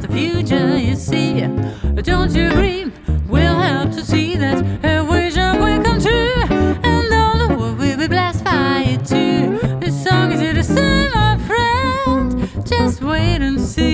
the future, you see. Don't you agree? We'll have to see that her vision will come true, and all the world will be blessed by it too. This song is here to say, my friend, just wait and see.